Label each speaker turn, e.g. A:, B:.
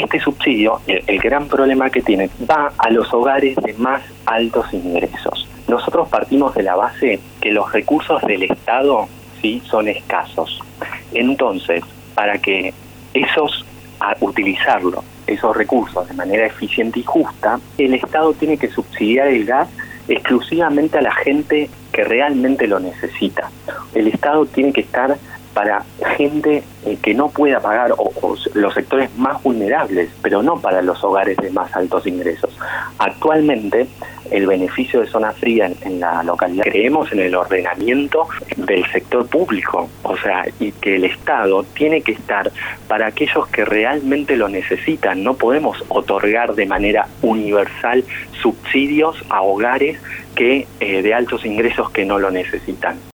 A: este subsidio, el gran problema que tiene, va a los hogares de más altos ingresos. Nosotros partimos de la base que los recursos del Estado, sí, son escasos. Entonces, para que utilizarlo, esos recursos de manera eficiente y justa, el Estado tiene que subsidiar el gas exclusivamente a la gente que realmente lo necesita. El Estado tiene que estar para gente que no pueda pagar, o los sectores más vulnerables, pero no para los hogares de más altos ingresos. Actualmente, el beneficio de zona fría en la localidad, creemos en el ordenamiento del sector público, o sea, y que el Estado tiene que estar para aquellos que realmente lo necesitan. No podemos otorgar de manera universal subsidios a hogares de altos ingresos que no lo necesitan.